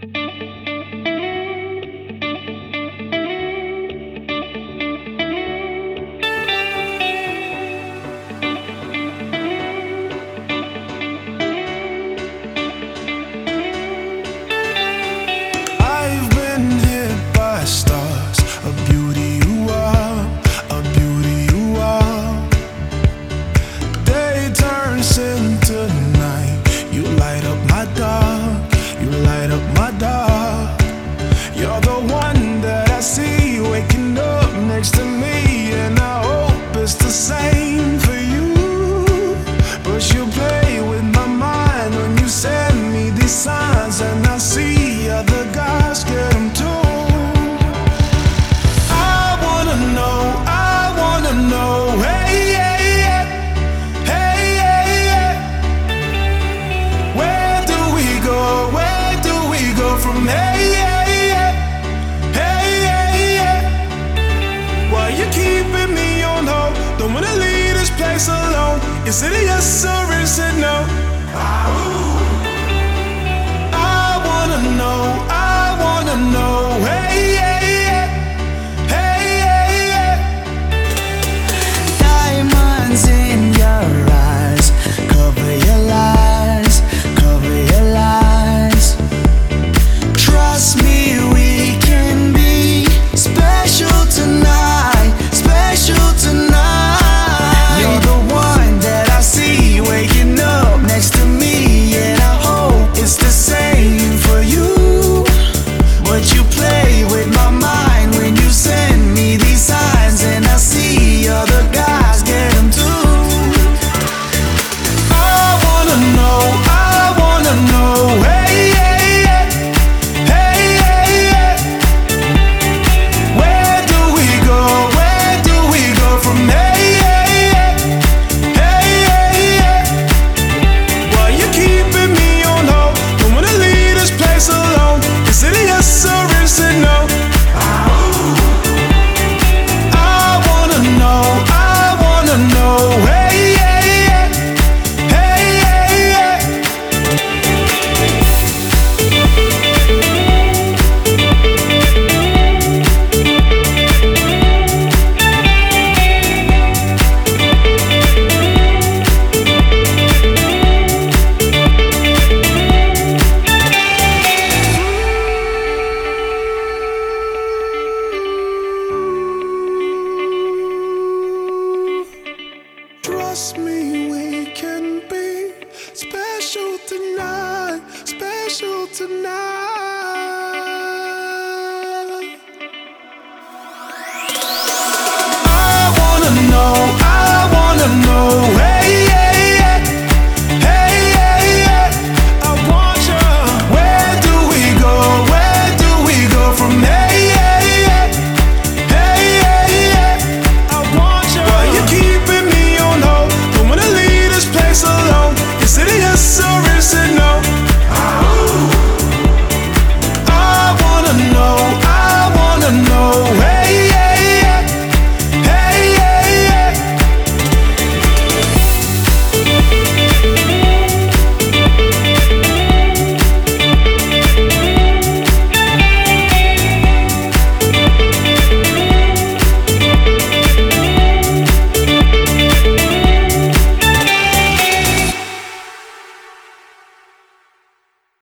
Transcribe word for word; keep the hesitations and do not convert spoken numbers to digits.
I've been hit by stars, a beauty you are, a beauty you are. Day turns into night, you light up my dark, you light up my dark. You're the one that I see waking up next to me, and I hope it's the same for you. But you play with my mind when you send me these signs, and I see other guys get them too. I wanna know, I wanna know, hey, hey, hey, hey, hey, hey. Where do we go, where do we go from hey, hey, hey, hey, hey, hey. Why you keeping me on hold? Don't wanna leave this place alone. Is it a yes or is it no? I wanna know, I wanna know, hey, hey, hey, hey, hey, hey. Diamonds in your eyes, cover your lies, cover your lies. Trust me, we can be special tonight, special tonight. You're the one that I see waking up next to me, and I hope it's the same for you. But you play with my mind when you send me these signs, and I see other guys get them too. I wanna know, I wanna know, hey, hey, hey, hey, hey, hey. Where do we go, where do we go from hey, hey, hey, hey, hey, hey. Why you keeping me on hold? Don't wanna leave this place alone. Is it a yes or is it no? I wanna know, I wanna know, hey, hey, hey, hey, hey, hey. Trust me, we can be special tonight, special tonight. I wanna know, I wanna know.